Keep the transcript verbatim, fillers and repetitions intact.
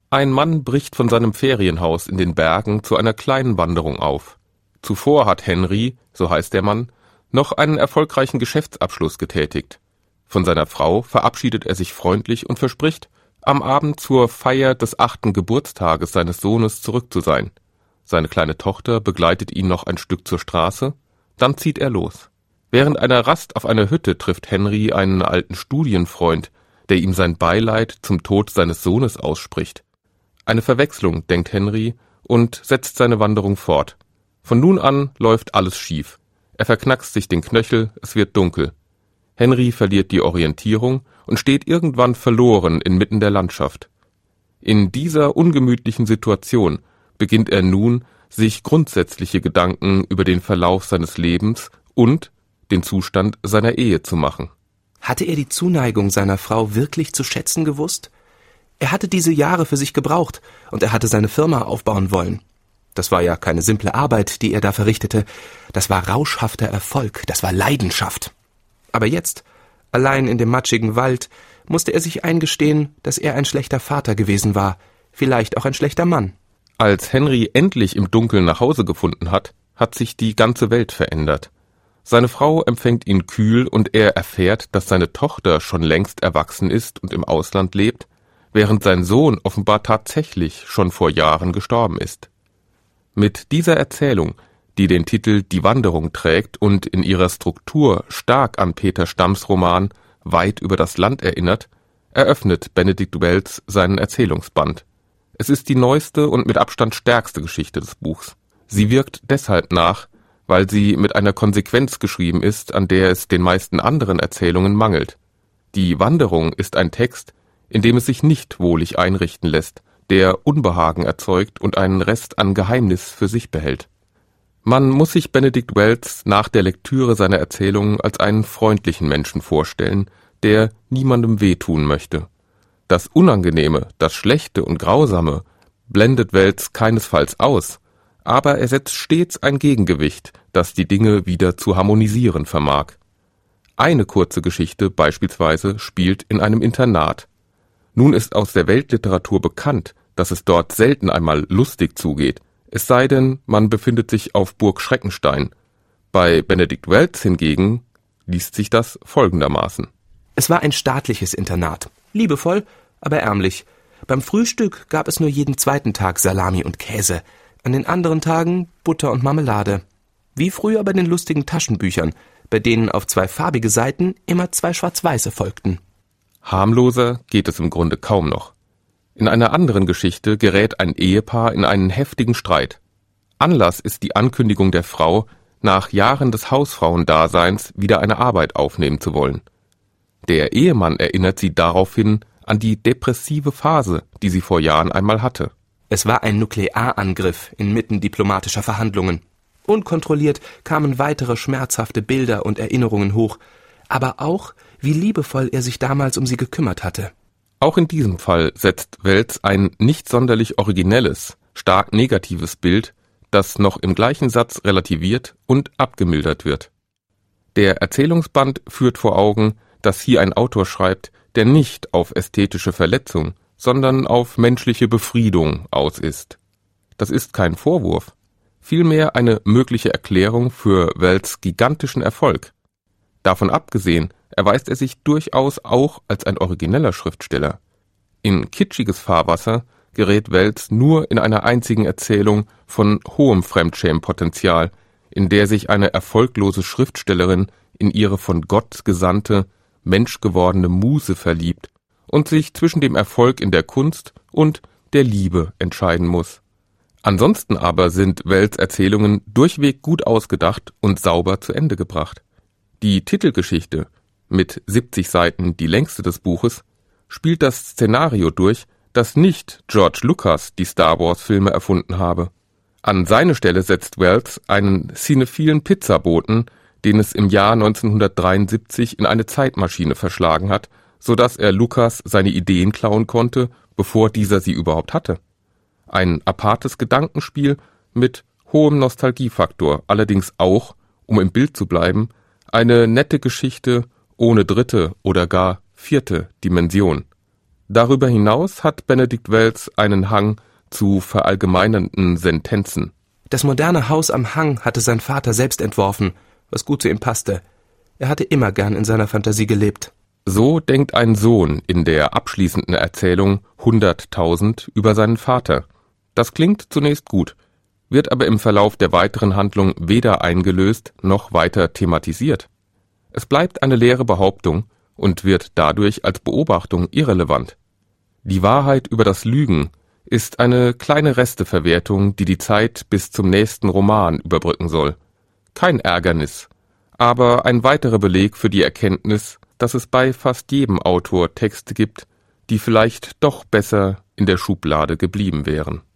Ein Mann bricht von seinem Ferienhaus in den Bergen zu einer kleinen Wanderung auf. Zuvor hat Henry, so heißt der Mann, noch einen erfolgreichen Geschäftsabschluss getätigt. Von seiner Frau verabschiedet er sich freundlich und verspricht, am Abend zur Feier des achten Geburtstages seines Sohnes zurück zu sein. Seine kleine Tochter begleitet ihn noch ein Stück zur Straße, dann zieht er los. Während einer Rast auf einer Hütte trifft Henry einen alten Studienfreund, der ihm sein Beileid zum Tod seines Sohnes ausspricht. Eine Verwechslung, denkt Henry, und setzt seine Wanderung fort. Von nun an läuft alles schief. Er verknackst sich den Knöchel, es wird dunkel. Henry verliert die Orientierung und steht irgendwann verloren inmitten der Landschaft. In dieser ungemütlichen Situation beginnt er nun, sich grundsätzliche Gedanken über den Verlauf seines Lebens und den Zustand seiner Ehe zu machen. Hatte er die Zuneigung seiner Frau wirklich zu schätzen gewusst? Er hatte diese Jahre für sich gebraucht und er hatte seine Firma aufbauen wollen. Das war ja keine simple Arbeit, die er da verrichtete. Das war rauschhafter Erfolg, das war Leidenschaft. Aber jetzt, allein in dem matschigen Wald, musste er sich eingestehen, dass er ein schlechter Vater gewesen war, vielleicht auch ein schlechter Mann. Als Henry endlich im Dunkeln nach Hause gefunden hat, hat sich die ganze Welt verändert. Seine Frau empfängt ihn kühl und er erfährt, dass seine Tochter schon längst erwachsen ist und im Ausland lebt, während sein Sohn offenbar tatsächlich schon vor Jahren gestorben ist. Mit dieser Erzählung, die den Titel Die Wanderung trägt und in ihrer Struktur stark an Peter Stamms Roman Weit über das Land erinnert, eröffnet Benedict Wells seinen Erzählungsband. Es ist die neueste und mit Abstand stärkste Geschichte des Buchs. Sie wirkt deshalb nach, weil sie mit einer Konsequenz geschrieben ist, an der es den meisten anderen Erzählungen mangelt. Die Wanderung ist ein Text, in dem es sich nicht wohlig einrichten lässt, der Unbehagen erzeugt und einen Rest an Geheimnis für sich behält. Man muss sich Benedict Wells nach der Lektüre seiner Erzählungen als einen freundlichen Menschen vorstellen, der niemandem wehtun möchte. Das Unangenehme, das Schlechte und Grausame blendet Wells keinesfalls aus, aber er setzt stets ein Gegengewicht, das die Dinge wieder zu harmonisieren vermag. Eine kurze Geschichte beispielsweise spielt in einem Internat. Nun ist aus der Weltliteratur bekannt, dass es dort selten einmal lustig zugeht, es sei denn, man befindet sich auf Burg Schreckenstein. Bei Benedict Wells hingegen liest sich das folgendermaßen. Es war ein staatliches Internat, liebevoll, aber ärmlich. Beim Frühstück gab es nur jeden zweiten Tag Salami und Käse, an den anderen Tagen Butter und Marmelade. Wie früher bei den lustigen Taschenbüchern, bei denen auf zwei farbige Seiten immer zwei schwarz-weiße folgten. Harmloser geht es im Grunde kaum noch. In einer anderen Geschichte gerät ein Ehepaar in einen heftigen Streit. Anlass ist die Ankündigung der Frau, nach Jahren des Hausfrauendaseins wieder eine Arbeit aufnehmen zu wollen. Der Ehemann erinnert sie daraufhin an die depressive Phase, die sie vor Jahren einmal hatte. Es war ein Nuklearangriff inmitten diplomatischer Verhandlungen. Unkontrolliert kamen weitere schmerzhafte Bilder und Erinnerungen hoch, aber auch, wie liebevoll er sich damals um sie gekümmert hatte. Auch in diesem Fall setzt Wells ein nicht sonderlich originelles, stark negatives Bild, das noch im gleichen Satz relativiert und abgemildert wird. Der Erzählungsband führt vor Augen, dass hier ein Autor schreibt, der nicht auf ästhetische Verletzung, sondern auf menschliche Befriedung aus ist. Das ist kein Vorwurf, vielmehr eine mögliche Erklärung für Wells gigantischen Erfolg. Davon abgesehen erweist er sich durchaus auch als ein origineller Schriftsteller. In kitschiges Fahrwasser gerät Wells nur in einer einzigen Erzählung von hohem Fremdschämpotenzial, in der sich eine erfolglose Schriftstellerin in ihre von Gott gesandte, menschgewordene Muse verliebt und sich zwischen dem Erfolg in der Kunst und der Liebe entscheiden muss. Ansonsten aber sind Wells Erzählungen durchweg gut ausgedacht und sauber zu Ende gebracht. Die Titelgeschichte, mit siebzig Seiten die längste des Buches, spielt das Szenario durch, dass nicht George Lucas die Star-Wars-Filme erfunden habe. An seine Stelle setzt Wells einen cinephilen Pizzaboten, den es im Jahr neunzehnhundertdreiundsiebzig in eine Zeitmaschine verschlagen hat, so dass er Lucas seine Ideen klauen konnte, bevor dieser sie überhaupt hatte. Ein apartes Gedankenspiel mit hohem Nostalgiefaktor, allerdings auch, um im Bild zu bleiben, eine nette Geschichte ohne dritte oder gar vierte Dimension. Darüber hinaus hat Benedikt Wells einen Hang zu verallgemeinernden Sentenzen. Das moderne Haus am Hang hatte sein Vater selbst entworfen, was gut zu ihm passte. Er hatte immer gern in seiner Fantasie gelebt. So denkt ein Sohn in der abschließenden Erzählung hunderttausend über seinen Vater. Das klingt zunächst gut, wird aber im Verlauf der weiteren Handlung weder eingelöst noch weiter thematisiert. Es bleibt eine leere Behauptung und wird dadurch als Beobachtung irrelevant. Die Wahrheit über das Lügen ist eine kleine Resteverwertung, die die Zeit bis zum nächsten Roman überbrücken soll. Kein Ärgernis, aber ein weiterer Beleg für die Erkenntnis, dass es bei fast jedem Autor Texte gibt, die vielleicht doch besser in der Schublade geblieben wären.